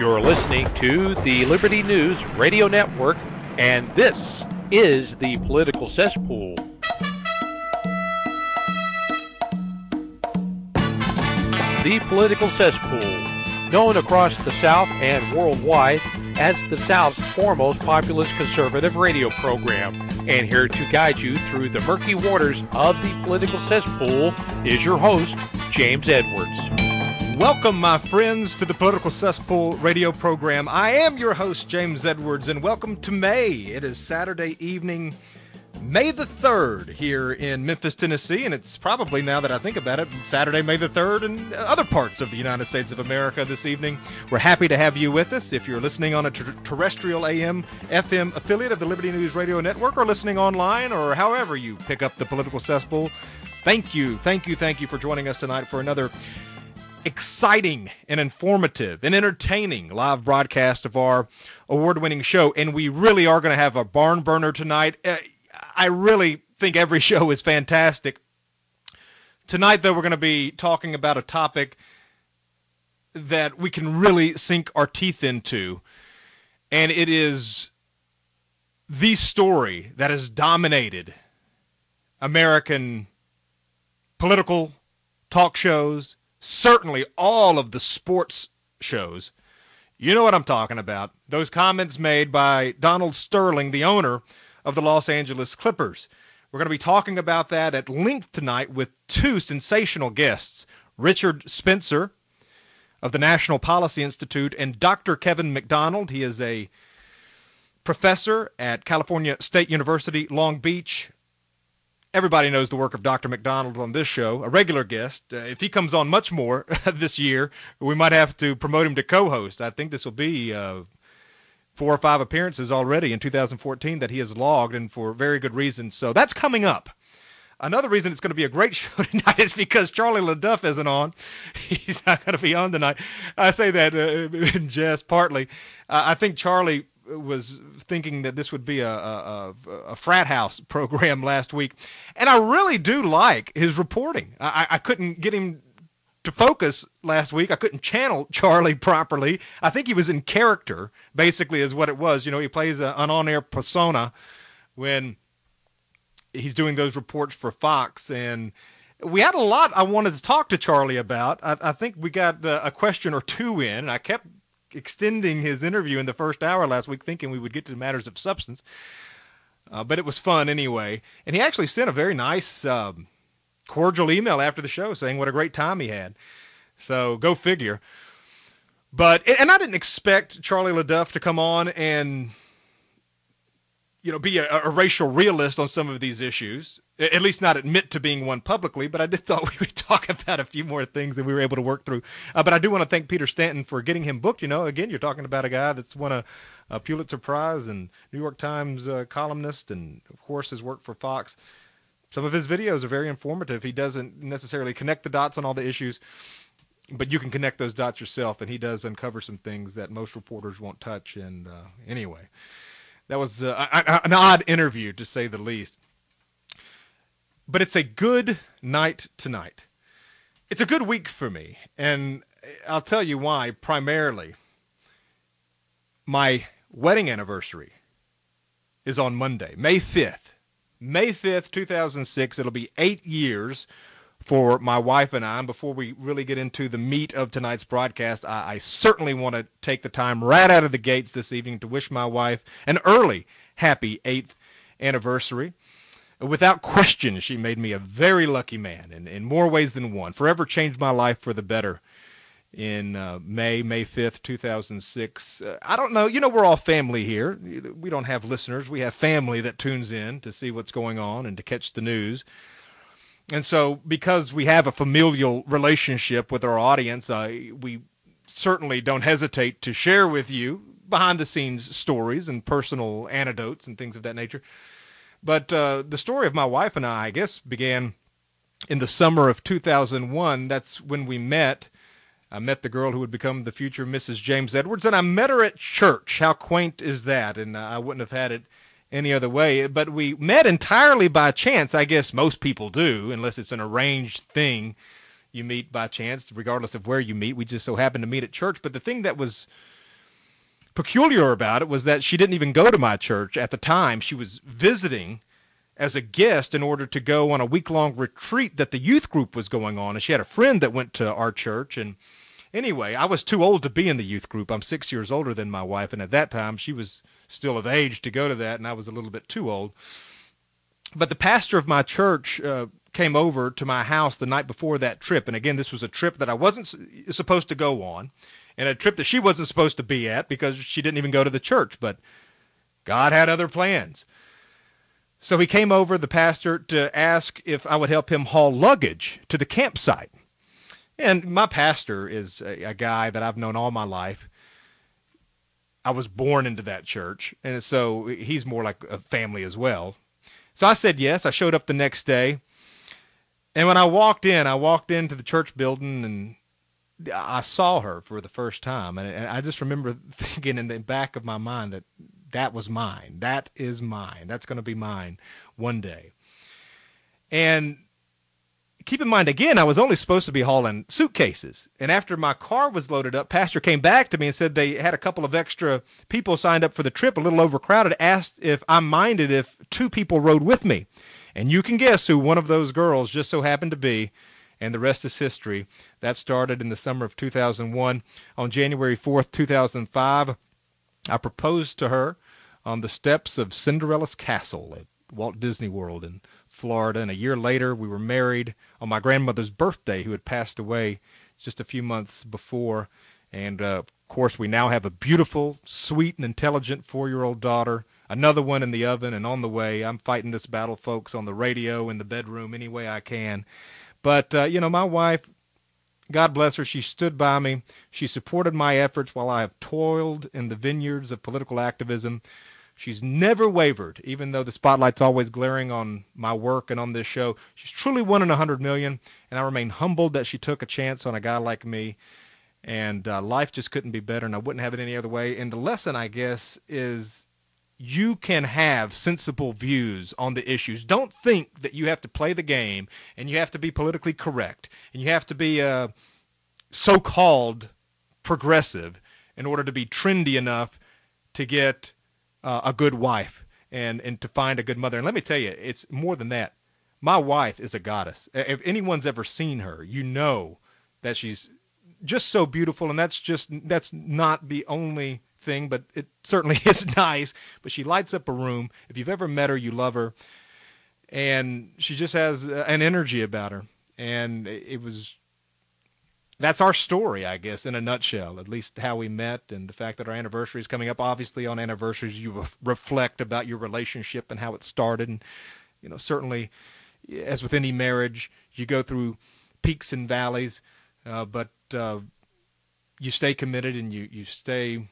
You're listening to the Liberty News Radio Network, and this is the Political Cesspool. The Political Cesspool, known across the South and worldwide as the South's foremost populist conservative radio program. And here to guide you through the murky waters of the Political Cesspool is your host, James Edwards. Welcome, my friends, to the Political Cesspool radio program. I am your host, James Edwards, and welcome to May. It is Saturday evening, May the 3rd here in Memphis, Tennessee, and it's probably, now that I think about it, Saturday, May the 3rd in other parts of the United States of America this evening. We're happy to have you with us. If you're listening on a terrestrial AM, FM affiliate of the Liberty News Radio Network, or listening online, or however you pick up the Political Cesspool, thank you for joining us tonight for another exciting and informative and entertaining live broadcast of our award-winning show. And we really are going to have a barn burner tonight. I really think every show is fantastic. Tonight, though, we're going to be talking about a topic that we can really sink our teeth into. And it is the story that has dominated American political talk shows, certainly all of the sports shows. You know what I'm talking about. Those comments made by Donald Sterling, the owner of the Los Angeles Clippers. We're going to be talking about that at length tonight with two sensational guests, Richard Spencer of the National Policy Institute and Dr. Kevin McDonald. He is a professor at California State University, Long Beach. Everybody knows the work of Dr. McDonald on this show, a regular guest. If he comes on much more this year, we might have to promote him to co-host. I think this will be 4 or 5 appearances already in 2014 that he has logged, and for very good reasons. So that's coming up. Another reason it's going to be a great show tonight is because Charlie LaDuff isn't on. He's not going to be on tonight. I say that in jest, partly. I think Charlie was thinking that this would be a frat house program last week. And I really do like his reporting. I couldn't get him to focus last week. I couldn't channel Charlie properly. I think he was in character, basically, is what it was. You know, he plays an on-air persona when he's doing those reports for Fox. And we had a lot I wanted to talk to Charlie about. I think we got a question or two in, and I kept extending his interview in the first hour last week, thinking we would get to matters of substance. But it was fun anyway. And he actually sent a very nice, cordial email after the show saying what a great time he had. So go figure. But, and I didn't expect Charlie LaDuff to come on and, you know, be a racial realist on some of these issues, at least not admit to being one publicly, but I did thought we would talk about a few more things that we were able to work through. But I do want to thank Peter Stanton for getting him booked. You know, again, you're talking about a guy that's won a Pulitzer Prize and New York Times columnist, and of course his work for Fox. Some of his videos are very informative. He doesn't necessarily connect the dots on all the issues, but you can connect those dots yourself, and he does uncover some things that most reporters won't touch. And anyway, that was an odd interview, to say the least. But it's a good night tonight. It's a good week for me, and I'll tell you why. Primarily, my wedding anniversary is on Monday, May 5th. May 5th, 2006. It'll be 8 years for my wife and I. And before we really get into the meat of tonight's broadcast, I certainly want to take the time right out of the gates this evening to wish my wife an early, happy 8th anniversary. Without question, she made me a very lucky man in more ways than one. Forever changed my life for the better in May 5th, 2006. I don't know. You know, we're all family here. We don't have listeners. We have family that tunes in to see what's going on and to catch the news. And so because we have a familial relationship with our audience, we certainly don't hesitate to share with you behind-the-scenes stories and personal anecdotes and things of that nature. But the story of my wife and I guess, began in the summer of 2001. That's when we met. I met the girl who would become the future Mrs. James Edwards, and I met her at church. How quaint is that? And I wouldn't have had it any other way. But we met entirely by chance. I guess most people do, unless it's an arranged thing. You meet by chance, regardless of where you meet. We just so happened to meet at church. But the thing that was peculiar about it was that she didn't even go to my church at the time. She was visiting as a guest in order to go on a week-long retreat that the youth group was going on, and she had a friend that went to our church. And anyway, I was too old to be in the youth group. I'm 6 years older than my wife, and at that time she was still of age to go to that, and I was a little bit too old. But the pastor of my church came over to my house the night before that trip, and again, this was a trip that I wasn't supposed to go on, and a trip that she wasn't supposed to be at because she didn't even go to the church, but God had other plans. So he came over, the pastor, to ask if I would help him haul luggage to the campsite. And my pastor is a guy that I've known all my life. I was born into that church, and so he's more like a family as well. So I said yes. I showed up the next day, and when I walked into the church building, and I saw her for the first time, and I just remember thinking in the back of my mind that was mine. That is mine. That's going to be mine one day. And keep in mind, again, I was only supposed to be hauling suitcases. And after my car was loaded up, Pastor came back to me and said they had a couple of extra people signed up for the trip, a little overcrowded, asked if I minded if 2 people rode with me. And you can guess who one of those girls just so happened to be, and the rest is history. That started in the summer of 2001. On January 4th, 2005, I proposed to her on the steps of Cinderella's Castle at Walt Disney World in Florida, and a year later we were married on my grandmother's birthday, who had passed away just a few months before. And of course we now have a beautiful, sweet, and intelligent 4-year-old daughter, another one in the oven and on the way. I'm fighting this battle, folks, on the radio, in the bedroom, any way I can. But my wife, God bless her, she stood by me. She supported my efforts while I have toiled in the vineyards of political activism. She's never wavered, even though the spotlight's always glaring on my work and on this show. She's truly 1 in 100 million, and I remain humbled that she took a chance on a guy like me. And life just couldn't be better, and I wouldn't have it any other way. And the lesson, I guess, is you can have sensible views on the issues. Don't think that you have to play the game, and you have to be politically correct, and you have to be so-called progressive in order to be trendy enough to get a good wife and to find a good mother. And let me tell you, it's more than that. My wife is a goddess. If anyone's ever seen her, you know that she's just so beautiful, and that's not the only thing, but it certainly is nice. But she lights up a room. If you've ever met her, you love her, and she just has an energy about her. And that's our story, I guess, in a nutshell, at least how we met, and the fact that our anniversary is coming up. Obviously, on anniversaries, you reflect about your relationship and how it started. And, certainly, as with any marriage, you go through peaks and valleys, but you stay committed and you stay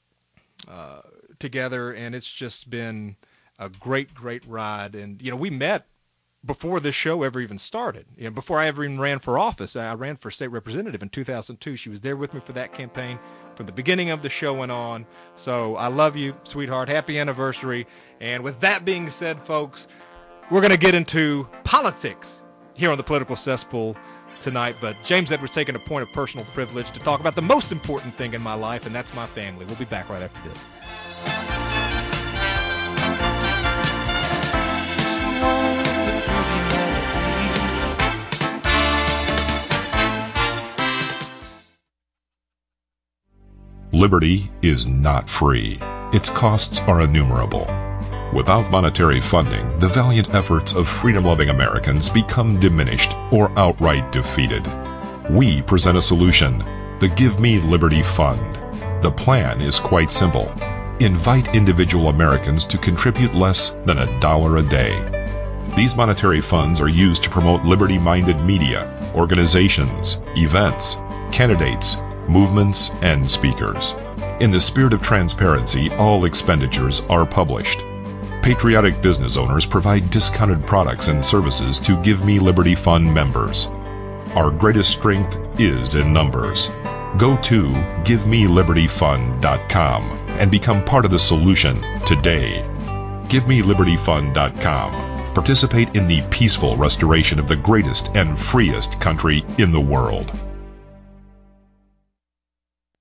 together, and it's just been a great, great ride. And, we met before this show ever even started. Before I ever even ran for office. I ran for state representative in 2002. She was there with me for that campaign from the beginning of the show and on. So I love you, sweetheart. Happy anniversary. And with that being said, folks, we're going to get into politics here on the Political Cesspool tonight. But James Edwards taking a point of personal privilege to talk about the most important thing in my life, and that's my family. We'll be back right after this. Liberty is not free. Its costs are innumerable. Without monetary funding, the valiant efforts of freedom-loving Americans become diminished or outright defeated. We present a solution, the Give Me Liberty Fund. The plan is quite simple. Invite individual Americans to contribute less than $1 a day. These monetary funds are used to promote liberty-minded media, organizations, events, candidates, movements, and speakers. In the spirit of transparency, all expenditures are published. Patriotic business owners provide discounted products and services to Give Me Liberty Fund members. Our greatest strength is in numbers. Go to GiveMeLibertyFund.com and become part of the solution today. GiveMeLibertyFund.com. Participate in the peaceful restoration of the greatest and freest country in the world.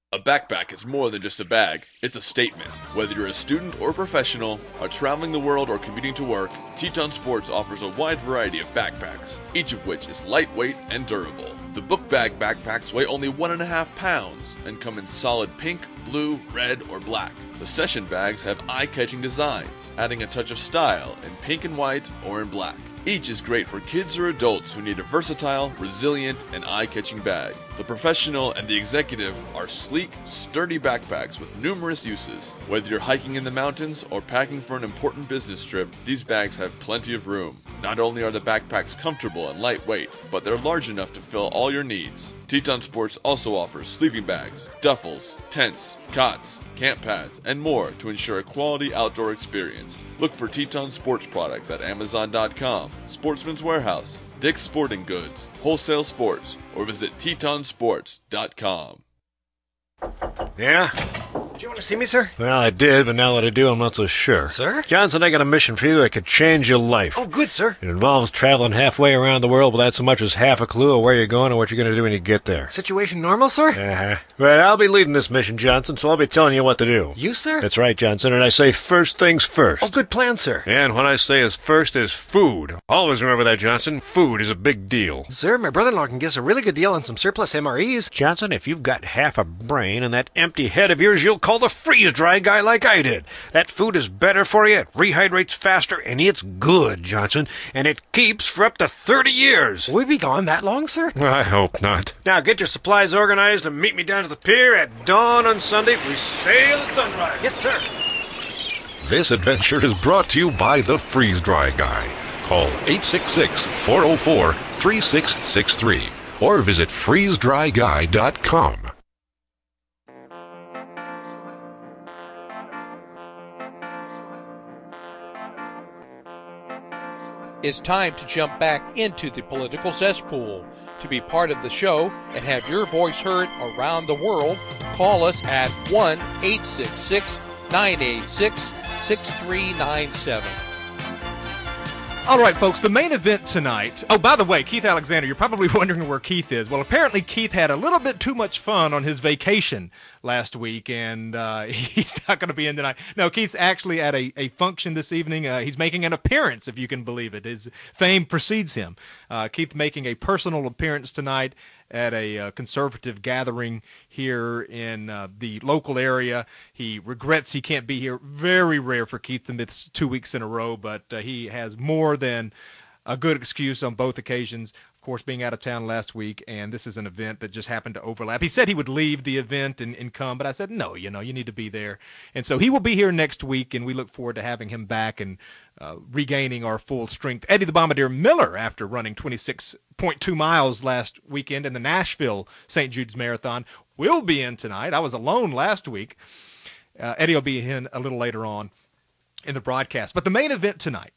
A backpack is more than just a bag, it's a statement. Whether you're a student or professional, are traveling the world or commuting to work, Teton Sports offers a wide variety of backpacks, each of which is lightweight and durable. The book bag backpacks weigh only 1.5 pounds and come in solid pink, blue, red, or black. The session bags have eye-catching designs, adding a touch of style in pink and white or in black. Each is great for kids or adults who need a versatile, resilient, and eye-catching bag. The professional and the executive are sleek, sturdy backpacks with numerous uses. Whether you're hiking in the mountains or packing for an important business trip, these bags have plenty of room. Not only are the backpacks comfortable and lightweight, but they're large enough to fill all your needs. Teton Sports also offers sleeping bags, duffels, tents, cots, camp pads, and more to ensure a quality outdoor experience. Look for Teton Sports products at Amazon.com, Sportsman's Warehouse, Dick's Sporting Goods, Wholesale Sports, or visit TetonSports.com. Yeah? Did you want to see me, sir? Well, I did, but now that I do, I'm not so sure. Sir? Johnson, I got a mission for you that could change your life. Oh, good, sir. It involves traveling halfway around the world without so much as half a clue of where you're going or what you're going to do when you get there. Situation normal, sir? Uh-huh. But I'll be leading this mission, Johnson, so I'll be telling you what to do. You, sir? That's right, Johnson, and I say first things first. Oh, good plan, sir. And what I say is first is food. Always remember that, Johnson. Food is a big deal. Sir, my brother-in-law can get us a really good deal on some surplus MREs. Johnson, if you've got half a brain and that empty head of yours, you'll call the freeze-dry guy like I did. That food is better for you, it rehydrates faster, and it's good, Johnson, and it keeps for up to 30 years. Will we be gone that long, sir? I hope not. Now get your supplies organized and meet me down to the pier at dawn on Sunday. We sail at sunrise. Yes, sir. This adventure is brought to you by the Freeze-Dry Guy. Call 866-404-3663 or visit freezedryguy.com. It's time to jump back into the political cesspool. To be part of the show and have your voice heard around the world, call us at 1-866-986-6397. All right, folks, the main event tonight. Oh, by the way, Keith Alexander, you're probably wondering where Keith is. Well, apparently Keith had a little bit too much fun on his vacation last week, and he's not going to be in tonight. No, Keith's actually at a function this evening. He's making an appearance, if you can believe it. His fame precedes him. Keith making a personal appearance tonight at a conservative gathering here in the local area. He regrets he can't be here. Very rare for Keith to miss 2 weeks in a row, but he has more than a good excuse on both occasions. Of course, being out of town last week, and this is an event that just happened to overlap. He said he would leave the event and come, but I said, no, you need to be there. And so he will be here next week, and we look forward to having him back and regaining our full strength. Eddie the Bombardier Miller, after running 26.2 miles last weekend in the Nashville St. Jude's Marathon, will be in tonight. I was alone last week. Eddie will be in a little later on in the broadcast. But the main event tonight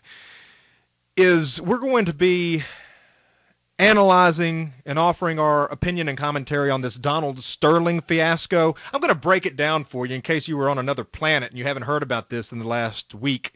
is we're going to be analyzing and offering our opinion and commentary on this Donald Sterling fiasco. I'm going to break it down for you in case you were on another planet and you haven't heard about this in the last week.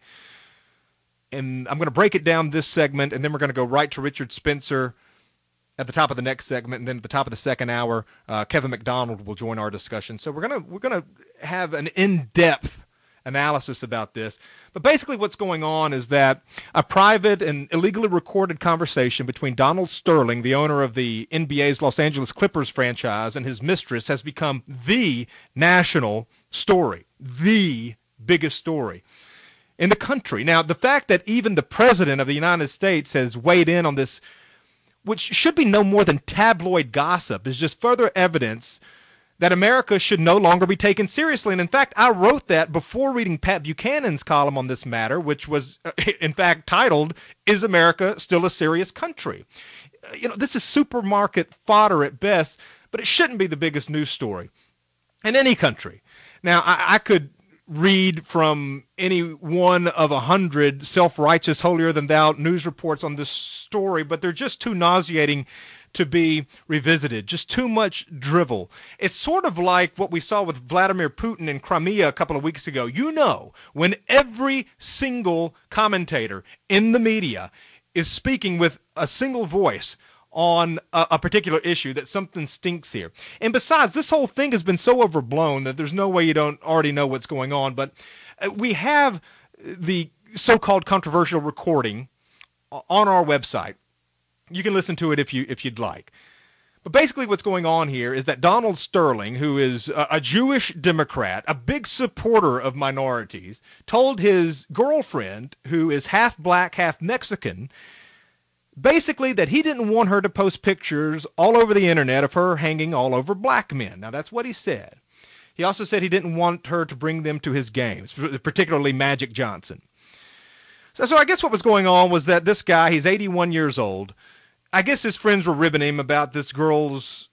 And I'm going to break it down this segment, and then we're going to go right to Richard Spencer at the top of the next segment, and then at the top of the second hour, Kevin McDonald will join our discussion. So we're going to have an in-depth analysis about this. But basically what's going on is that a private and illegally recorded conversation between Donald Sterling, the owner of the NBA's Los Angeles Clippers franchise, and his mistress has become the national story, the biggest story in the country. Now, the fact that even the President of the United States has weighed in on this, which should be no more than tabloid gossip, is just further evidence that America should no longer be taken seriously. And in fact, I wrote that before reading Pat Buchanan's column on this matter, which was in fact titled, "Is America Still a Serious Country?" This is supermarket fodder at best, but it shouldn't be the biggest news story in any country. Now, I could read from any one of 100 self-righteous, holier-than-thou news reports on this story, but they're just too nauseating to be revisited, just too much drivel. It's sort of like what we saw with Vladimir Putin in Crimea a couple of weeks ago. When every single commentator in the media is speaking with a single voice on a particular issue, that something stinks here. And besides, this whole thing has been so overblown that there's no way you don't already know what's going on. But we have the so-called controversial recording on our website. You can listen to it if you'd like. But basically what's going on here is that Donald Sterling, who is a Jewish Democrat, a big supporter of minorities, told his girlfriend, who is half black, half Mexican, basically that he didn't want her to post pictures all over the internet of her hanging all over black men. Now, that's what he said. He also said he didn't want her to bring them to his games, particularly Magic Johnson. So I guess what was going on was that this guy, he's 81 years old. I guess his friends were ribbing him about this girl's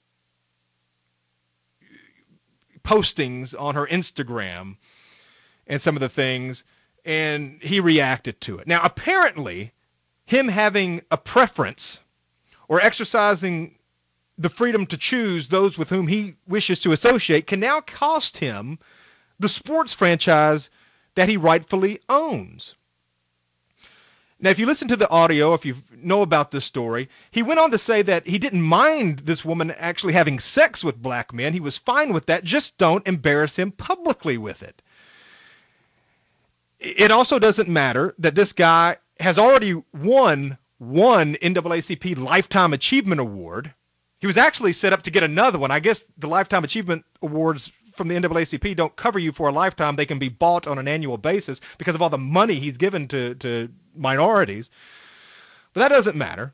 postings on her Instagram and some of the things, and he reacted to it. Now, apparently, him having a preference or exercising the freedom to choose those with whom he wishes to associate can now cost him the sports franchise that he rightfully owns. Now, if you listen to the audio, if you know about this story, he went on to say that he didn't mind this woman actually having sex with black men. He was fine with that. Just don't embarrass him publicly with it. It also doesn't matter that this guy has already won one NAACP Lifetime Achievement Award. He was actually set up to get another one. I guess the Lifetime Achievement Awards from the NAACP don't cover you for a lifetime. They can be bought on an annual basis because of all the money he's given to minorities. But that doesn't matter.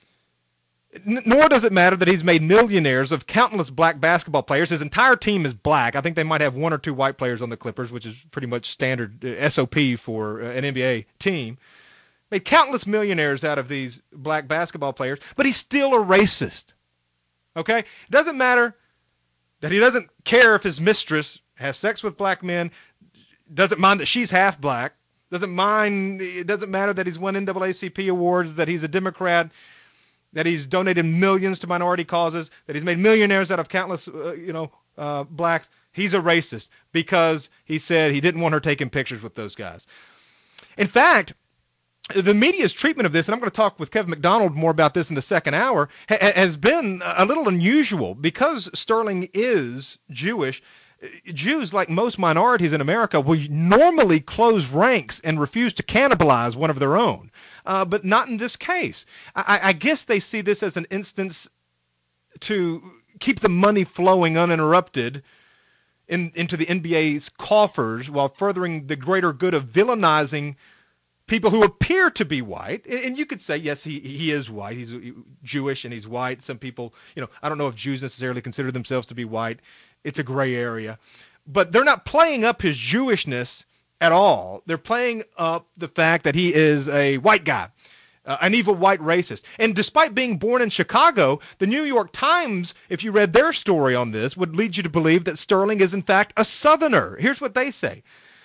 Nor does it matter that he's made millionaires of countless black basketball players. His entire team is black. I think they might have one or two white players on the Clippers, which is pretty much standard SOP for an NBA team. Made countless millionaires out of these black basketball players, but he's still a racist. Okay? It doesn't matter that he doesn't care if his mistress has sex with black men, doesn't mind that she's half black, it doesn't matter that he's won NAACP awards, that he's a Democrat, that he's donated millions to minority causes, that he's made millionaires out of countless, blacks. He's a racist because he said he didn't want her taking pictures with those guys. In fact, the media's treatment of this, and I'm going to talk with Kevin McDonald more about this in the second hour, has been a little unusual. Because Sterling is Jewish, Jews, like most minorities in America, will normally close ranks and refuse to cannibalize one of their own. But not in this case. I guess they see this as an instance to keep the money flowing uninterrupted into the NBA's coffers while furthering the greater good of villainizing people who appear to be white. And you could say, yes, he is white. He's Jewish and he's white. Some people, I don't know if Jews necessarily consider themselves to be white. It's a gray area. But they're not playing up his Jewishness at all. They're playing up the fact that he is a white guy, an evil white racist. And despite being born in Chicago, the New York Times, if you read their story on this, would lead you to believe that Sterling is in fact a Southerner. Here's what they say.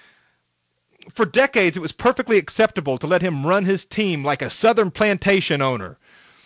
For decades, it was perfectly acceptable to let him run his team like a Southern plantation owner.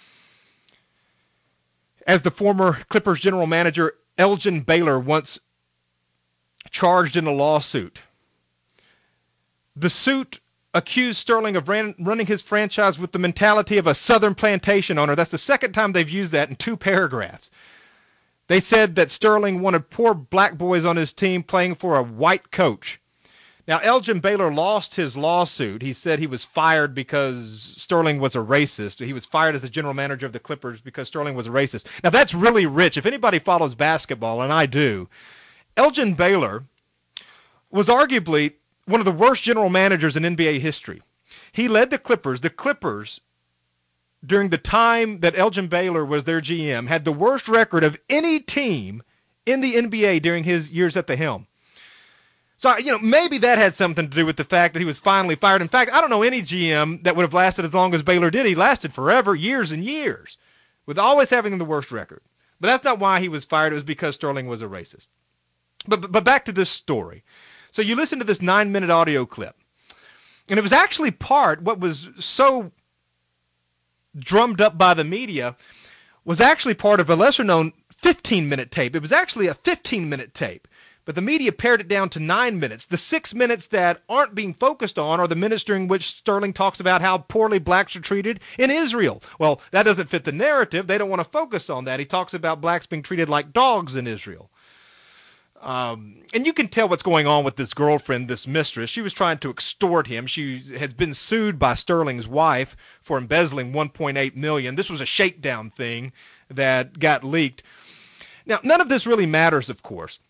As the former Clippers general manager Elgin Baylor once charged in a lawsuit. The suit accused Sterling of running his franchise with the mentality of a Southern plantation owner. That's the second time they've used that in 2 paragraphs. They said that Sterling wanted poor black boys on his team playing for a white coach. Now, Elgin Baylor lost his lawsuit. He said he was fired because Sterling was a racist. He was fired as the general manager of the Clippers because Sterling was a racist. Now, that's really rich. If anybody follows basketball, and I do, Elgin Baylor was arguably one of the worst general managers in NBA history. He led the Clippers. The Clippers, during the time that Elgin Baylor was their GM, had the worst record of any team in the NBA during his years at the helm. So, maybe that had something to do with the fact that he was finally fired. In fact, I don't know any GM that would have lasted as long as Baylor did. He lasted forever, years and years, with always having the worst record. But that's not why he was fired. It was because Sterling was a racist. But back to this story. So you listen to this 9-minute audio clip. And it was actually what was so drummed up by the media was actually part of a lesser-known 15-minute tape. It was actually a 15-minute tape. But the media pared it down to 9 minutes. The 6 minutes that aren't being focused on are the minutes during which Sterling talks about how poorly blacks are treated in Israel. Well, that doesn't fit the narrative. They don't want to focus on that. He talks about blacks being treated like dogs in Israel. And you can tell what's going on with this girlfriend, this mistress. She was trying to extort him. She has been sued by Sterling's wife for embezzling $1.8 million. This was a shakedown thing that got leaked. Now, none of this really matters, of course.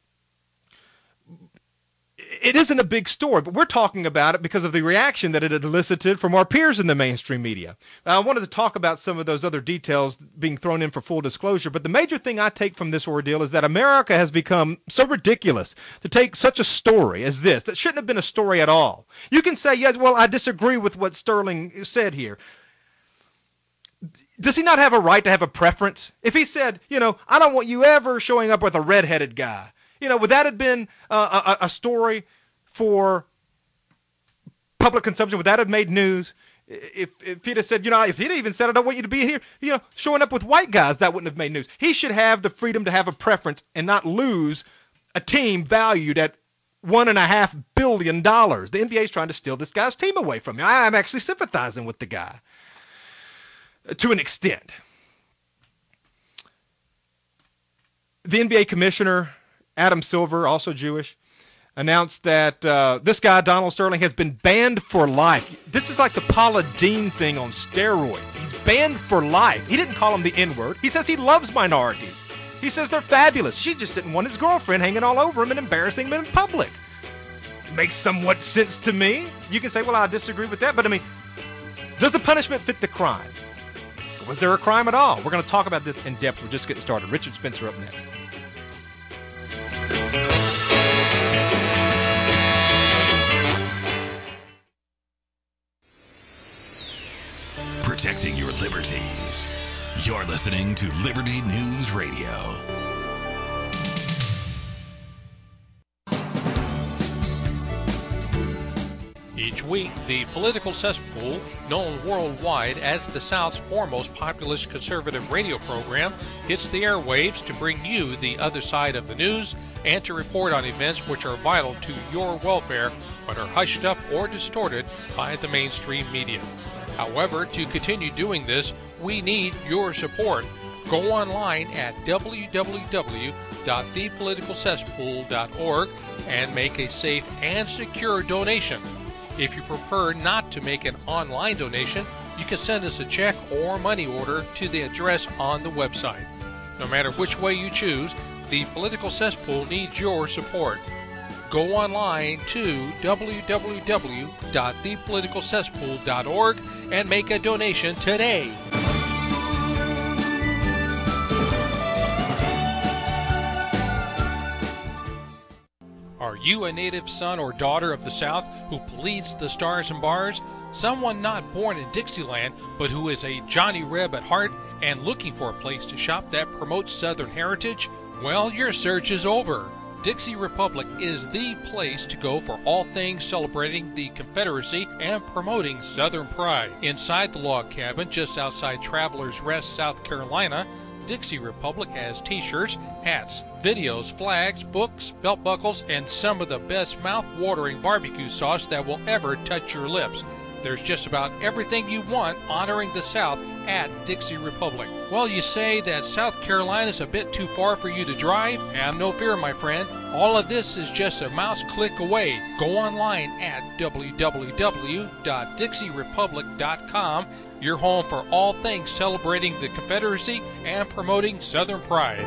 It isn't a big story, but we're talking about it because of the reaction that it had elicited from our peers in the mainstream media. I wanted to talk about some of those other details being thrown in for full disclosure, but the major thing I take from this ordeal is that America has become so ridiculous to take such a story as this that shouldn't have been a story at all. You can say, yes, well, I disagree with what Sterling said here. Does he not have a right to have a preference? If he said, I don't want you ever showing up with a redheaded guy, would that have been a story for public consumption? Would that have made news? If he'd have said, if he'd even said, I don't want you to be here, showing up with white guys, that wouldn't have made news. He should have the freedom to have a preference and not lose a team valued at $1.5 billion. The NBA is trying to steal this guy's team away from him. I'm actually sympathizing with the guy to an extent. The NBA commissioner, Adam Silver, also Jewish, announced that this guy, Donald Sterling, has been banned for life. This is like the Paula Deen thing on steroids. He's banned for life. He didn't call him the N-word. He says he loves minorities. He says they're fabulous. She just didn't want his girlfriend hanging all over him and embarrassing him in public. It makes somewhat sense to me. You can say, well, I disagree with that, but I mean, does the punishment fit the crime? Was there a crime at all? We're going to talk about this in depth. We're just getting started. Richard Spencer up next. Protecting your liberties. You're listening to Liberty News Radio. Each week, the Political Cesspool, known worldwide as the South's foremost populist conservative radio program, hits the airwaves to bring you the other side of the news and to report on events which are vital to your welfare but are hushed up or distorted by the mainstream media. However, to continue doing this, we need your support. Go online at www.thepoliticalcesspool.org and make a safe and secure donation. If you prefer not to make an online donation, you can send us a check or money order to the address on the website. No matter which way you choose, the Political Cesspool needs your support. Go online to www.thepoliticalcesspool.org and make a donation today. Are you a native son or daughter of the South who bleeds the stars and bars? Someone not born in Dixieland, but who is a Johnny Reb at heart and looking for a place to shop that promotes Southern heritage? Well, your search is over. Dixie Republic is the place to go for all things celebrating the Confederacy and promoting Southern pride. Inside the log cabin just outside Travelers Rest, South Carolina, Dixie Republic has t-shirts, hats, videos, flags, books, belt buckles, and some of the best mouth-watering barbecue sauce that will ever touch your lips. There's just about everything you want honoring the South at Dixie Republic. Well, you say that South Carolina's a bit too far for you to drive? Have no fear, my friend. All of this is just a mouse click away. Go online at www.dixierepublic.com, your home for all things celebrating the Confederacy and promoting Southern pride.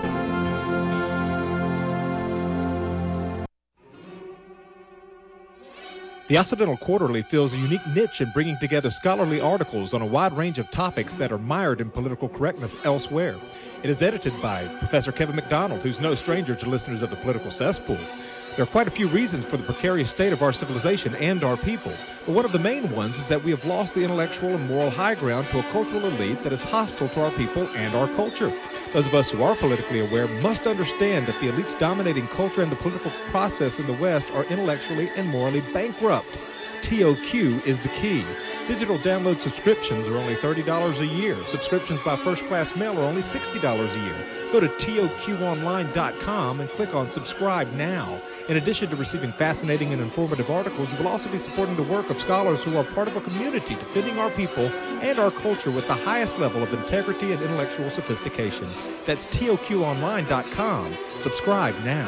The Occidental Quarterly fills a unique niche in bringing together scholarly articles on a wide range of topics that are mired in political correctness elsewhere. It is edited by Professor Kevin McDonald, who's no stranger to listeners of the Political Cesspool. There are quite a few reasons for the precarious state of our civilization and our people, but one of the main ones is that we have lost the intellectual and moral high ground to a cultural elite that is hostile to our people and our culture. Those of us who are politically aware must understand that the elites dominating culture and the political process in the West are intellectually and morally bankrupt. TOQ is the key. Digital download subscriptions are only $30 a year. Subscriptions by first-class mail are only $60 a year. Go to TOQonline.com and click on subscribe now. In addition to receiving fascinating and informative articles, you will also be supporting the work of scholars who are part of a community defending our people and our culture with the highest level of integrity and intellectual sophistication. That's TOQOnline.com. Subscribe now.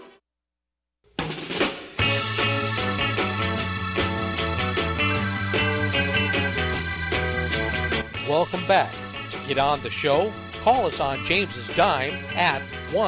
Welcome back. To get on the show, call us on James's dime at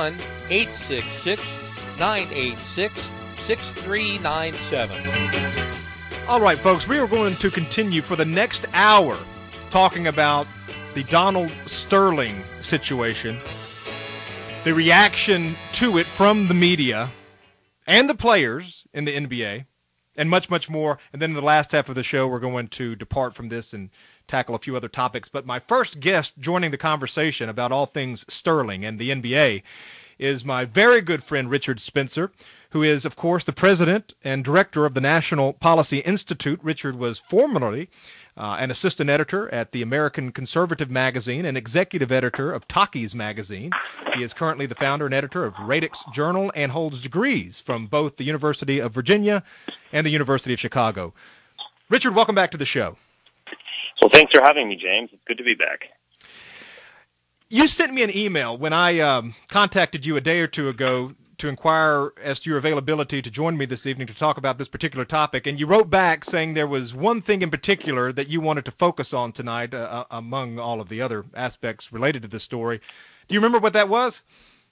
1-866-986-6397. All right, folks, we are going to continue for the next hour talking about the Donald Sterling situation, the reaction to it from the media and the players in the NBA, and much, much more. And then in the last half of the show, we're going to depart from this and tackle a few other topics. But my first guest joining the conversation about all things Sterling and the NBA is my very good friend Richard Spencer, who is, of course, the president and director of the National Policy Institute. Richard was formerly an assistant editor at the American Conservative magazine and executive editor of Talkies magazine. He is currently the founder and editor of Radix Journal and holds degrees from both the University of Virginia and the University of Chicago. Richard, welcome back to the show. Well, thanks for having me, James. It's good to be back. You sent me an email when I contacted you a day or two ago to inquire as to your availability to join me this evening to talk about this particular topic, and you wrote back saying there was one thing in particular that you wanted to focus on tonight among all of the other aspects related to this story. Do you remember what that was?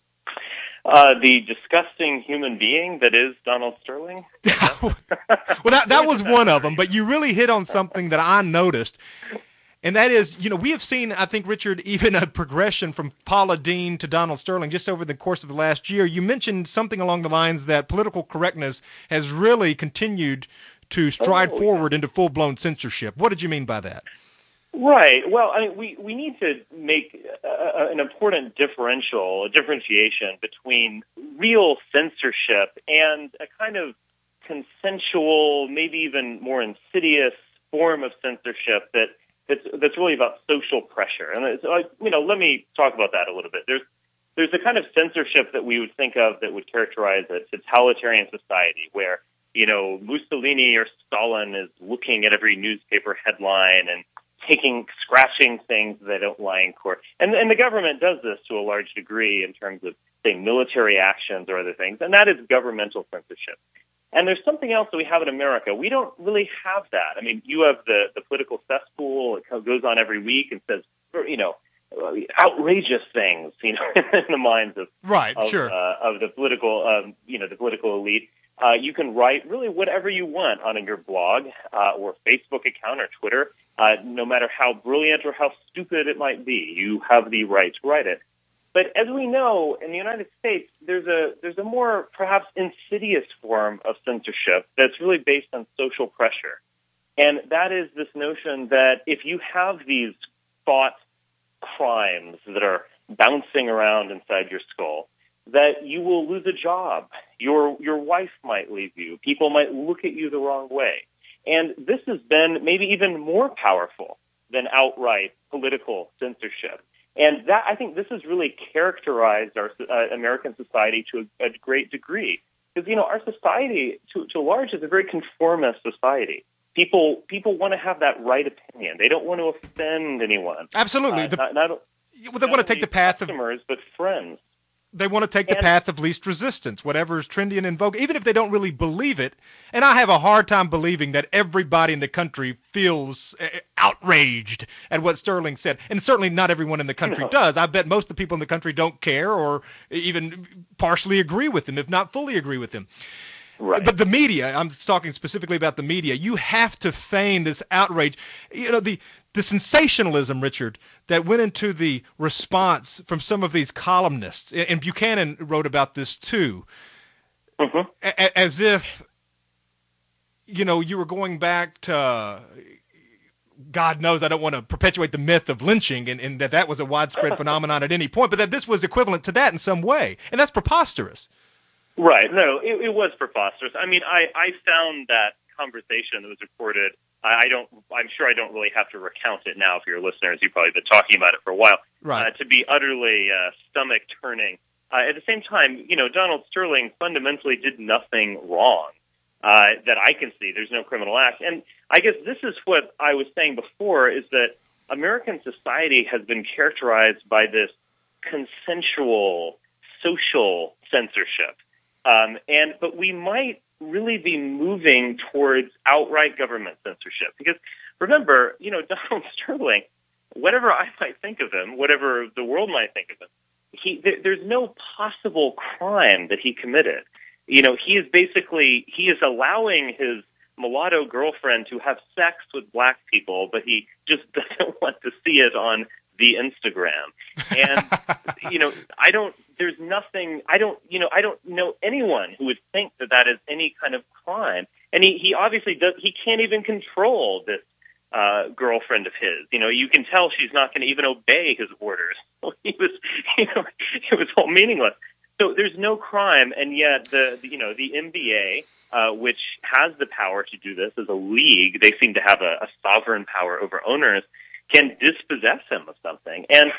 The disgusting human being that is Donald Sterling. Well, that was one of them, but you really hit on something that I noticed, and that is, we have seen, I think, Richard, even a progression from Paula Deen to Donald Sterling just over the course of the last year. You mentioned something along the lines that political correctness has really continued to stride forward into full-blown censorship. What did you mean by that? Right. Well, I mean, we need to make an important differentiation between real censorship and a kind of consensual, maybe even more insidious form of censorship that's really about social pressure. And let me talk about that a little bit. There's the kind of censorship that we would think of that would characterize a totalitarian society where Mussolini or Stalin is looking at every newspaper headline and scratching things that don't lie in court. And the government does this to a large degree in terms of, say, military actions or other things, and that is governmental censorship. And there's something else that we have in America. We don't really have that. I mean, you have the political cesspool. It goes on every week and says, outrageous things, in the minds of the political, the political elite. You can write really whatever you want on your blog or Facebook account or Twitter, no matter how brilliant or how stupid it might be. You have the right to write it. But as we know, in the United States, there's a more perhaps insidious form of censorship that's really based on social pressure. And that is this notion that if you have these thought crimes that are bouncing around inside your skull, that you will lose a job. Your wife might leave you. People might look at you the wrong way. And this has been maybe even more powerful than outright political censorship. And that, I think, this has really characterized our American society to a great degree. Because, our society, to large, is a very conformist society. People want to have that right opinion. They don't want to offend anyone. Absolutely. They want to take the path of customers, but friends. They want to take the path of least resistance, whatever is trendy and in vogue, even if they don't really believe it. And I have a hard time believing that everybody in the country feels outraged at what Sterling said. And certainly not everyone in the country does. I bet most of the people in the country don't care or even partially agree with him, if not fully agree with him. Right. But the media, I'm talking specifically about the media, you have to feign this outrage. The sensationalism, Richard, that went into the response from some of these columnists, and Buchanan wrote about this too, as if, you were going back to, God knows, I don't want to perpetuate the myth of lynching and that was a widespread phenomenon at any point, but that this was equivalent to that in some way, and that's preposterous. Right. No, it was preposterous. I mean, I found that conversation that was recorded. I'm sure I don't really have to recount it now for your listeners. You've probably been talking about it for a while. Right. To be utterly stomach-turning. at the same time, Donald Sterling fundamentally did nothing wrong that I can see. There's no criminal act. And I guess this is what I was saying before, is that American society has been characterized by this consensual social censorship. But we might really be moving towards outright government censorship. Because remember, Donald Sterling, whatever I might think of him, whatever the world might think of him, there's no possible crime that he committed. He is allowing his mulatto girlfriend to have sex with black people, but he just doesn't want to see it on the Instagram. And, I don't know anyone who would think that is any kind of crime. And he obviously he can't even control this girlfriend of his. You can tell she's not going to even obey his orders. So it was all meaningless. So there's no crime, and yet the NBA, which has the power to do this as a league, they seem to have a sovereign power over owners, can dispossess him of something. And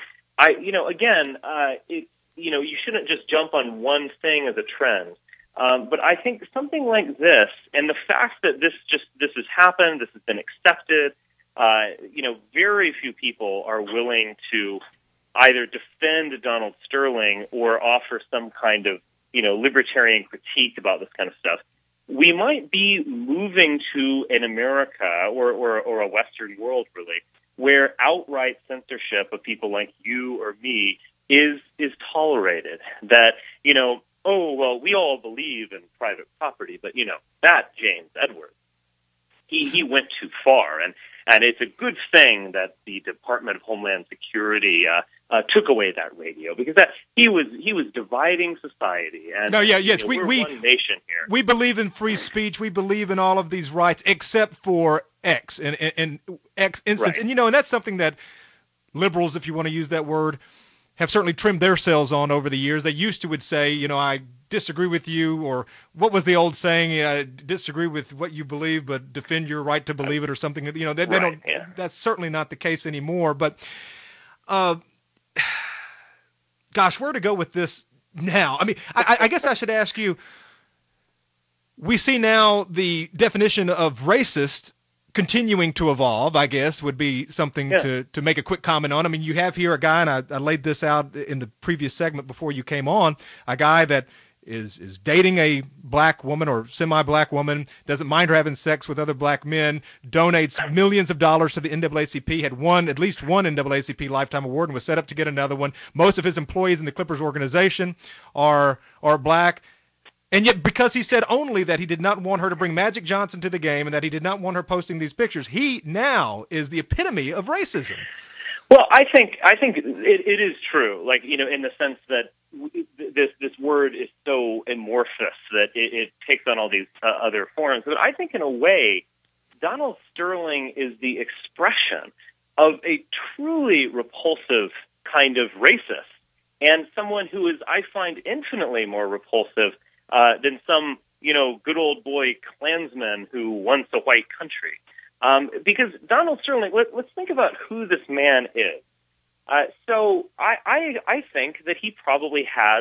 you shouldn't just jump on one thing as a trend. But I think something like this, and the fact that this has happened, this has been accepted, very few people are willing to either defend Donald Sterling or offer some kind of, libertarian critique about this kind of stuff. We might be moving to an America or a Western world, really, where outright censorship of people like you or me is tolerated. That, we all believe in private property, but, that James Edwards, he went too far. And it's a good thing that the Department of Homeland Security took away that radio, because he was dividing society. And we're one nation here. We believe in free speech. We believe in all of these rights, except for X and X instance. Right. And that's something that liberals, if you want to use that word, have certainly trimmed their sails on over the years. They used to would say, I disagree with you, or what was the old saying? I disagree with what you believe, but defend your right to believe it, or something. They don't. Yeah. That's certainly not the case anymore. But, gosh, where to go with this now? I mean, I guess I should ask you. We see now the definition of racist continuing to evolve, I guess, would be something to make a quick comment on. I mean, you have here a guy, and I laid this out in the previous segment before you came on, a guy that is dating a black woman or semi-black woman, doesn't mind her having sex with other black men, donates millions of dollars to the NAACP, had won at least one NAACP Lifetime Award and was set up to get another one. Most of his employees in the Clippers organization are black. And yet, because he said only that he did not want her to bring Magic Johnson to the game and that he did not want her posting these pictures, he now is the epitome of racism. Well, I think it is true, in the sense that this word is so amorphous that it takes on all these other forms. But I think in a way, Donald Sterling is the expression of a truly repulsive kind of racist, and someone who is, I find, infinitely more repulsive than some, good old boy Klansman who wants a white country. Because Donald Sterling, let's think about who this man is. So I think that he probably has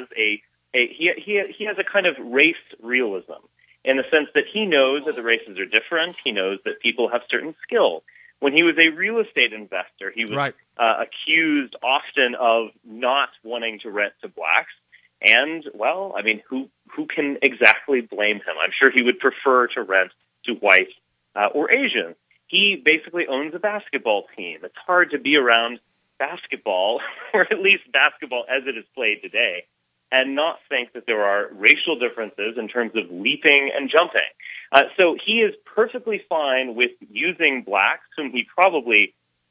he has a kind of race realism, in the sense that he knows that the races are different. He knows that people have certain skills. When he was a real estate investor, he was accused often of not wanting to rent to blacks. And, well, I mean, who can exactly blame him? I'm sure he would prefer to rent to whites or Asians. He basically owns a basketball team. It's hard to be around basketball, or at least basketball as it is played today, and not think that there are racial differences in terms of leaping and jumping. So he is perfectly fine with using blacks, whom he probably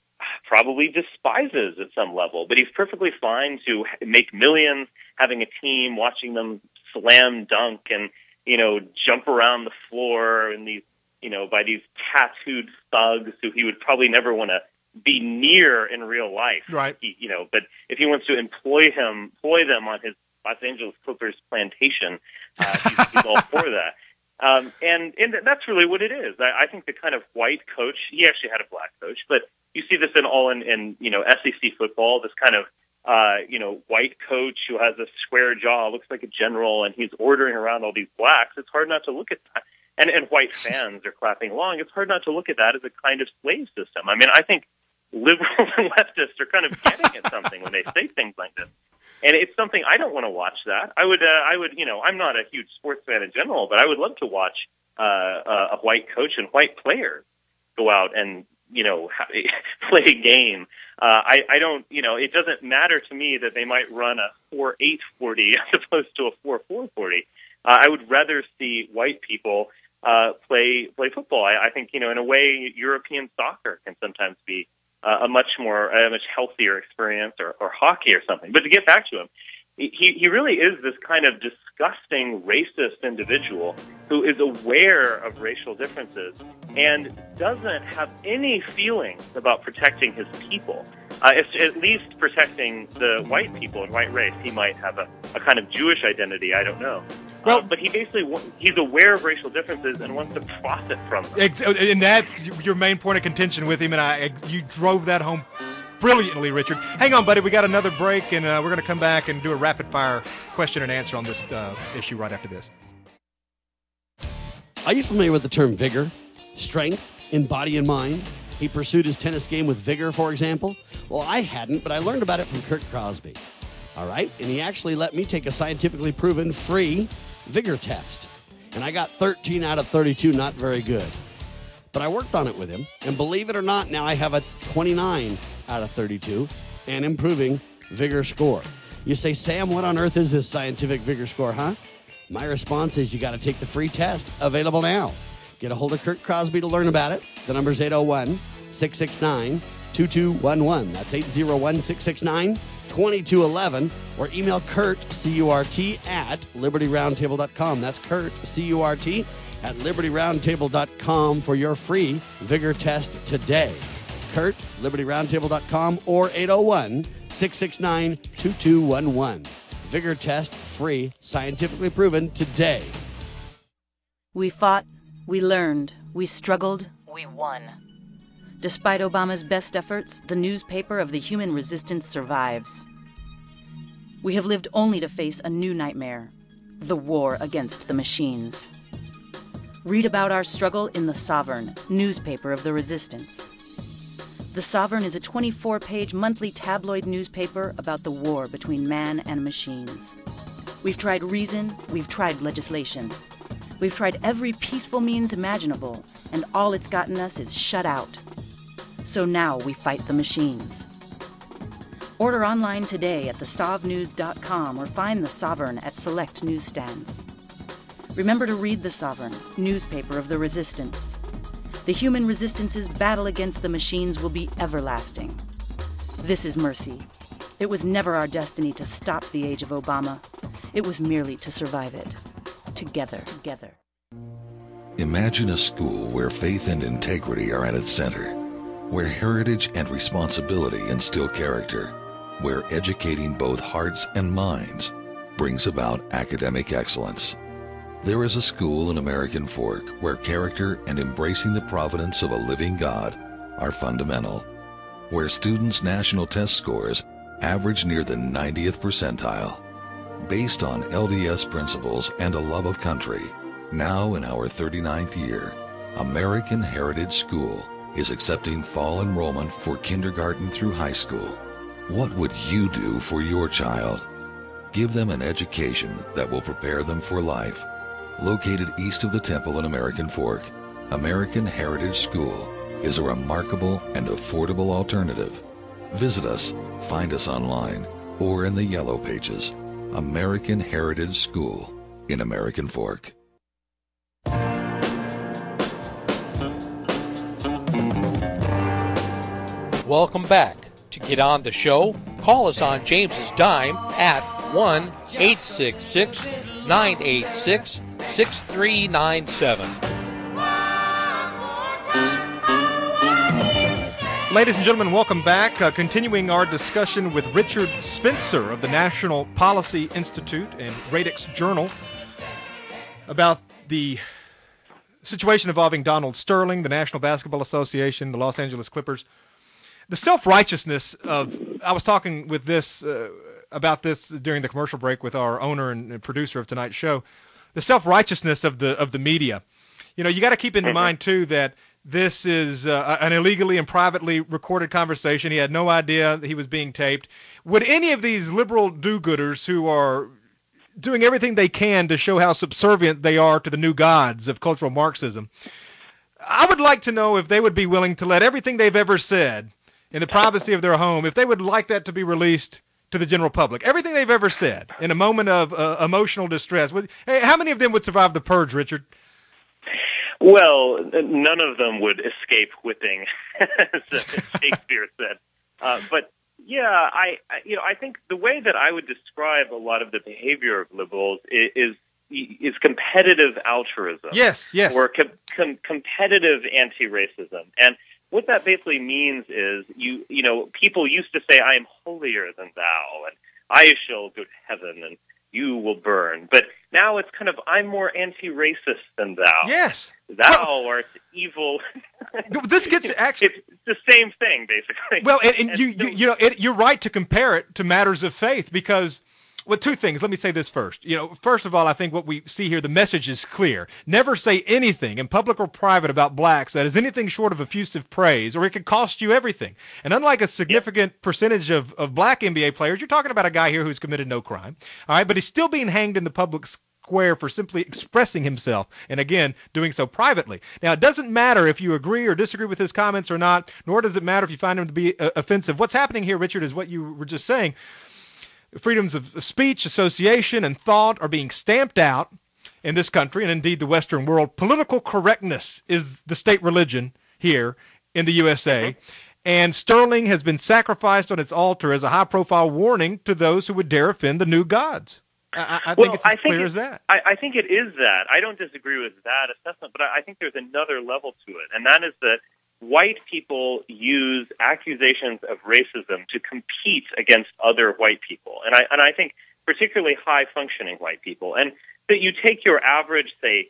despises at some level, but he's perfectly fine to make millions having a team, watching them slam dunk and, jump around the floor and these, by these tattooed thugs who he would probably never want to be near in real life. Right. But if he wants to employ them on his Los Angeles Clippers plantation, he's all for that. And that's really what it is. I think the kind of white coach, he actually had a black coach, but you see this in SEC football, this kind of white coach who has a square jaw, looks like a general, and he's ordering around all these blacks, it's hard not to look at that. And white fans are clapping along. It's hard not to look at that as a kind of slave system. I mean, I think liberals and leftists are kind of getting at something when they say things like this. And it's something I don't want to watch that. I would, I'm not a huge sports fan in general, but I would love to watch a white coach and white players go out and, play a game. I don't, it doesn't matter to me that they might run a 4.8 40 as opposed to a 4.4 40. I would rather see white people play football. I think, in a way, European soccer can sometimes be a much healthier experience, or hockey or something. But to get back to him, he really is this kind of disgusting racist individual who is aware of racial differences and doesn't have any feelings about protecting his people. At least protecting the white people and white race. He might have a kind of Jewish identity, I don't know. Well, but he's aware of racial differences and wants to profit from them. And that's your main point of contention with him, and you drove that home brilliantly, Richard. Hang on, buddy. We got another break, and we're going to come back and do a rapid-fire question and answer on this issue right after this. Are you familiar with the term vigor, strength in body and mind? He pursued his tennis game with vigor, for example. Well, I hadn't, but I learned about it from Kurt Crosby. All right? And he actually let me take a scientifically proven free vigor test. And I got 13 out of 32, not very good. But I worked on it with him, and believe it or not, now I have a 29 out of 32 and improving vigor score. You say, Sam, what on earth is this scientific vigor score, huh? My response is you got to take the free test, available now. Get a hold of Kurt Crosby to learn about it. The number's 801-669-2211. That's 801-669-2211. Or email Kurt, C-U-R-T, at LibertyRoundtable.com. That's Kurt, C-U-R-T, at LibertyRoundtable.com for your free vigor test today. Kurt, LibertyRoundtable.com, or 801-669-2211. Vigor test, free, scientifically proven today. We fought, we learned, we struggled, we won. Despite Obama's best efforts, the newspaper of the human resistance survives. We have lived only to face a new nightmare, the war against the machines. Read about our struggle in The Sovereign, newspaper of the resistance. The Sovereign is a 24-page monthly tabloid newspaper about the war between man and machines. We've tried reason, we've tried legislation. We've tried every peaceful means imaginable, and all it's gotten us is shut out. So now we fight the machines. Order online today at thesovnews.com or find The Sovereign at select newsstands. Remember to read The Sovereign, newspaper of the resistance. The human resistance's battle against the machines will be everlasting. This is mercy. It was never our destiny to stop the age of Obama. It was merely to survive it. Together. Imagine a school where faith and integrity are at its center, where heritage and responsibility instill character, where educating both hearts and minds brings about academic excellence. There is a school in American Fork where character and embracing the providence of a living God are fundamental, where students' national test scores average near the 90th percentile. Based on LDS principles and a love of country, now in our 39th year, American Heritage School is accepting fall enrollment for kindergarten through high school. What would you do for your child? Give them an education that will prepare them for life. Located east of the Temple in American Fork, American Heritage School is a remarkable and affordable alternative. Visit us, find us online, or in the Yellow Pages. American Heritage School in American Fork. Welcome back. To get on the show, call us on James's Dime at 1-866-986-6397. Ladies and gentlemen, welcome back. Continuing our discussion with Richard Spencer of the National Policy Institute and Radix Journal about the situation involving Donald Sterling, the National Basketball Association, the Los Angeles Clippers. The self-righteousness of I was talking with this about this during the commercial break with our owner and producer of tonight's show. The self-righteousness of the media. You know, you got to keep in mind too that this is an illegally and privately recorded conversation. He had no idea that he was being taped. Would any of these liberal do-gooders who are doing everything they can to show how subservient they are to the new gods of cultural Marxism, I would like to know if they would be willing to let everything they've ever said in the privacy of their home, if they would like that to be released to the general public. Everything they've ever said in a moment of emotional distress. Hey, how many of them would survive the purge, Richard? Well, none of them would escape whipping, as Shakespeare said. But yeah, I think the way that I would describe a lot of the behavior of liberals is competitive altruism. Yes. Or competitive anti-racism. And what that basically means is, people used to say, "I am holier than thou," and "I shall go to heaven," and "you will burn." But now it's kind of, "I'm more anti-racist than thou." Yes. Thou art evil. This gets actually... It's the same thing, basically. Well, you're right to compare it to matters of faith because... Well, two things. Let me say this first. First of all, I think what we see here, the message is clear. Never say anything in public or private about blacks that is anything short of effusive praise, or it could cost you everything. And unlike a significant percentage of black NBA players, you're talking about a guy here who's committed no crime. All right, but he's still being hanged in the public square for simply expressing himself, and again, doing so privately. Now, it doesn't matter if you agree or disagree with his comments or not, nor does it matter if you find him to be offensive. What's happening here, Richard, is what you were just saying. Freedoms of speech, association, and thought are being stamped out in this country and indeed the Western world. Political correctness is the state religion here in the USA, and Sterling has been sacrificed on its altar as a high-profile warning to those who would dare offend the new gods. I think it's as clear as that. I think it is that. I don't disagree with that assessment, but I think there's another level to it, and that is that white people use accusations of racism to compete against other white people, and I think particularly high-functioning white people. And that you take your average, say,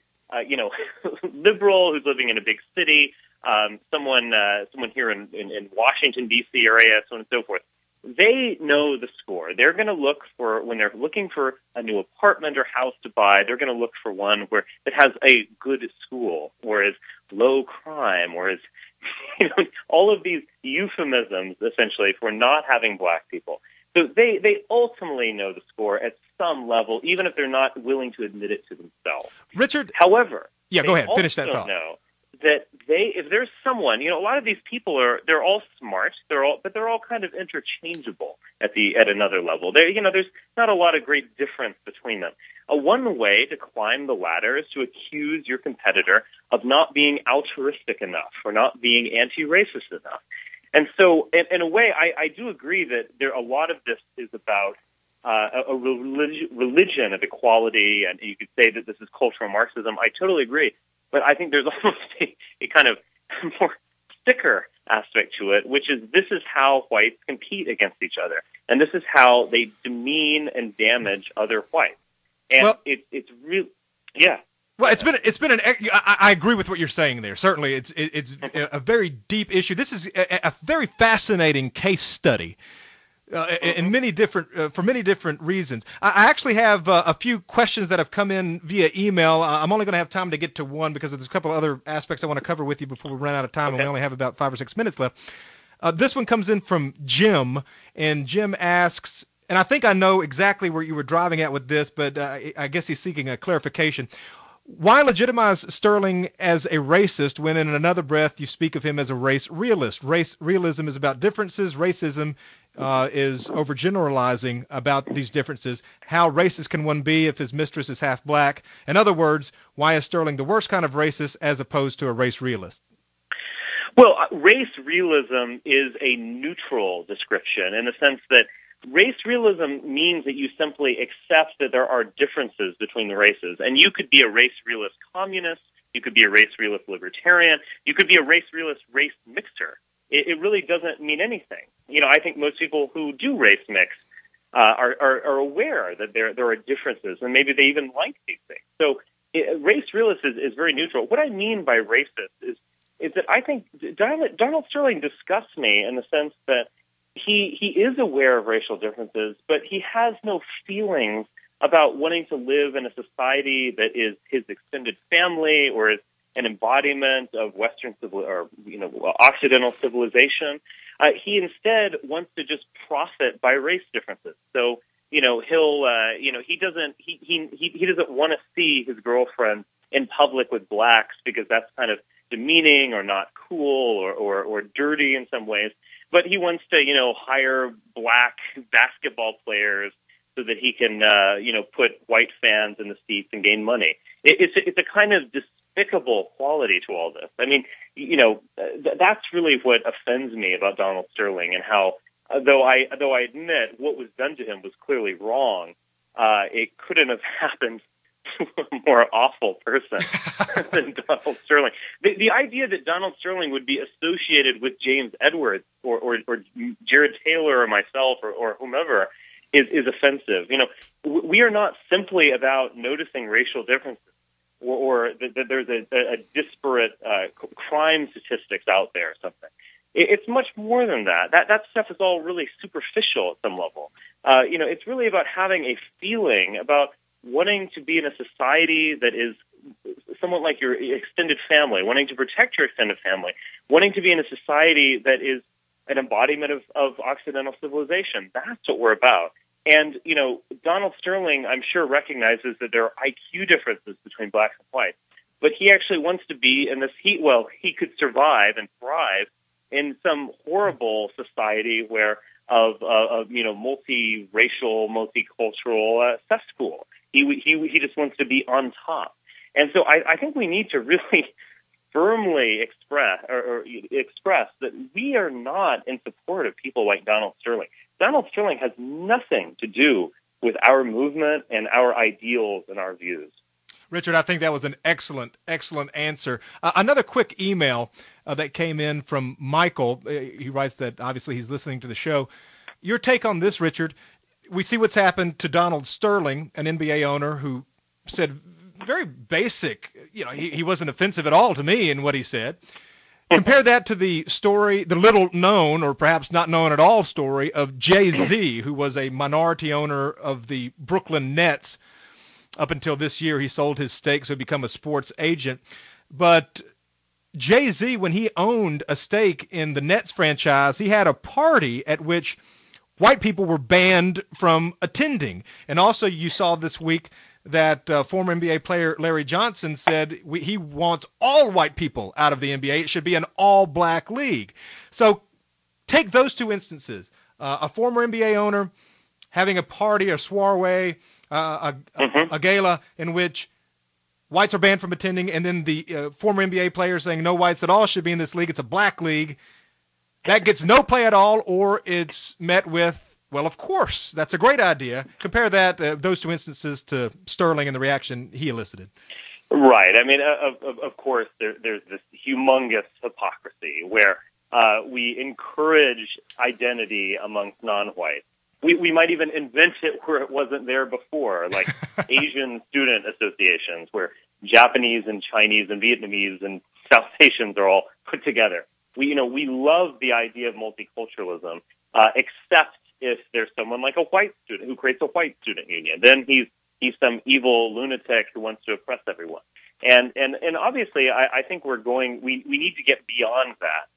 liberal who's living in a big city, someone here in Washington D.C. area, so on and so forth. They know the score. They're going to look for, when they're looking for a new apartment or house to buy, they're going to look for one that has a good school, or is low crime, or is all of these euphemisms, essentially, for not having black people. So they ultimately know the score at some level, even if they're not willing to admit it to themselves. Richard? However, go ahead. Finish that thought. Know that if there's someone, a lot of these people they're all smart, but they're all kind of interchangeable at another level. There's not a lot of great difference between them. One way to climb the ladder is to accuse your competitor of not being altruistic enough or not being anti-racist enough. And so, in a way, I do agree that a lot of this is about a religion of equality, and you could say that this is cultural Marxism. I totally agree. But I think there's almost a kind of more thicker aspect to it, which is this is how whites compete against each other. And this is how they demean and damage other whites. And it's really, yeah. Well, I agree with what you're saying there. Certainly, it's a very deep issue. This is a very fascinating case study. In for many different reasons. I actually have a few questions that have come in via email. I'm only going to have time to get to one because there's a couple of other aspects I want to cover with you before we run out of time, and we only have about 5 or 6 minutes left. This one comes in from Jim, and Jim asks, and I think I know exactly where you were driving at with this, but I guess he's seeking a clarification. Why legitimize Sterling as a racist when in another breath you speak of him as a race realist? Race realism is about differences. Racism is overgeneralizing about these differences. How racist can one be if his mistress is half black? In other words, why is Sterling the worst kind of racist as opposed to a race realist? Well, race realism is a neutral description in the sense that race realism means that you simply accept that there are differences between the races. And you could be a race realist communist, you could be a race realist libertarian, you could be a race realist race mixer. It really doesn't mean anything. I think most people who do race mix are aware that there are differences, and maybe they even like these things. So race realist is very neutral. What I mean by racist is that I think Donald Sterling disgusts me in the sense that he is aware of racial differences, but he has no feelings about wanting to live in a society that is his extended family or is an embodiment of Western Occidental civilization. He instead wants to just profit by race differences. So he doesn't want to see his girlfriend in public with blacks because that's kind of demeaning or not cool or dirty in some ways. But he wants to hire black basketball players so that he can, put white fans in the seats and gain money. It's a kind of despicable quality to all this. I mean, that's really what offends me about Donald Sterling and how, though I admit what was done to him was clearly wrong, it couldn't have happened to a more awful person than Donald Sterling. The idea that Donald Sterling would be associated with James Edwards or Jared Taylor or myself or whomever is offensive. We are not simply about noticing racial differences or that there's a disparate crime statistics out there or something. It's much more than that. That stuff is all really superficial at some level. It's really about having a feeling about wanting to be in a society that is somewhat like your extended family, wanting to protect your extended family, wanting to be in a society that is an embodiment of Occidental civilization. That's what we're about. And, Donald Sterling, I'm sure, recognizes that there are IQ differences between blacks and whites, but he actually wants to be in this he could survive and thrive in some horrible society where of multiracial, multicultural cesspool. He just wants to be on top. And so I think we need to really firmly express that we are not in support of people like Donald Sterling. Donald Sterling has nothing to do with our movement and our ideals and our views. Richard, I think that was an excellent answer. Another quick email that came in from Michael. He writes that obviously he's listening to the show. Your take on this, Richard? We see what's happened to Donald Sterling, an NBA owner who said very basic, he wasn't offensive at all to me in what he said. Compare that to the story, the little known or perhaps not known at all story of Jay-Z, who was a minority owner of the Brooklyn Nets. Up until this year, he sold his stakes to become a sports agent. But Jay-Z, when he owned a stake in the Nets franchise, he had a party at which white people were banned from attending. And also you saw this week that former NBA player Larry Johnson said he wants all white people out of the NBA. It should be an all-black league. So take those two instances. A former NBA owner having a party, a soiree, a gala in which whites are banned from attending, and then the former NBA player saying no whites at all should be in this league. It's a black league. That gets no play at all, or it's met with, well, of course, that's a great idea. Compare that, those two instances, to Sterling and the reaction he elicited. Right. I mean, of course, there's this humongous hypocrisy where we encourage identity amongst non-whites. We might even invent it where it wasn't there before, like Asian student associations where Japanese and Chinese and Vietnamese and South Asians are all put together. We love the idea of multiculturalism, except if there's someone like a white student who creates a white student union. Then he's some evil lunatic who wants to oppress everyone. And obviously, I think we need to get beyond that.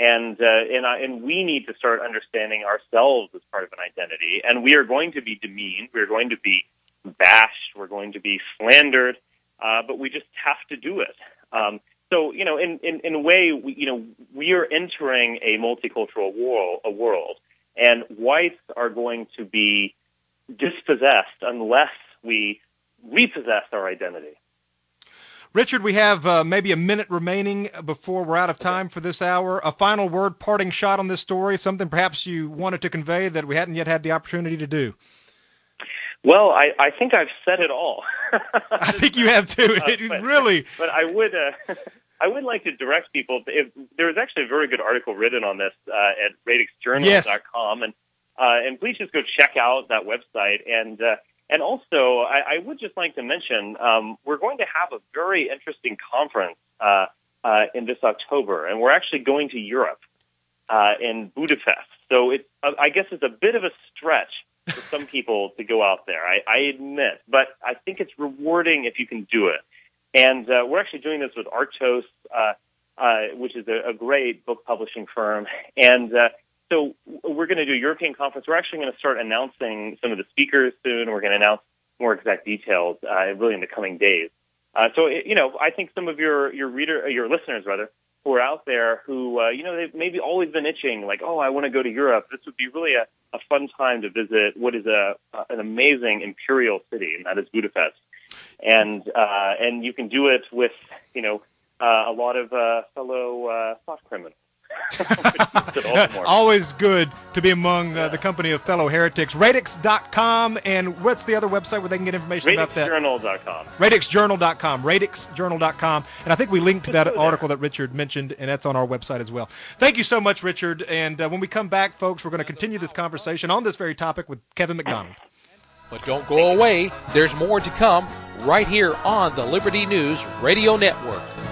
And we need to start understanding ourselves as part of an identity. And we are going to be demeaned. We're going to be bashed. We're going to be slandered. But we just have to do it. So, in a way, we are entering a multicultural world, and whites are going to be dispossessed unless we repossess our identity. Richard, we have maybe a minute remaining before we're out of time for this hour. A final word, parting shot on this story, something perhaps you wanted to convey that we hadn't yet had the opportunity to do. Well, I think I've said it all. I think you have too. But I would like to direct people. There was actually a very good article written on this at radixjournal.com, and please just go check out that website. And also, I would just like to mention we're going to have a very interesting conference in this October, and we're actually going to Europe in Budapest. So I guess it's a bit of a stretch for some people to go out there, I admit, but I think it's rewarding if you can do it. And we're actually doing this with Arctos, which is a great book publishing firm. And so we're going to do a European conference. We're actually going to start announcing some of the speakers soon. We're going to announce more exact details really in the coming days. So I think some of your listeners, who are out there who, they've maybe always been itching, like, oh, I want to go to Europe. This would be really a fun time to visit what is an amazing imperial city, and that is Budapest. And you can do it with, a lot of fellow thought criminals. Always good to be among the company of fellow heretics. Radix.com, and what's the other website where they can get information about that? Radixjournal.com. Radixjournal.com. And I think we linked to that article that Richard mentioned, and that's on our website as well. Thank you so much, Richard. And when we come back, folks, we're going to continue this conversation on this very topic with Kevin McDonald. But don't go away. There's more to come right here on the Liberty News Radio Network.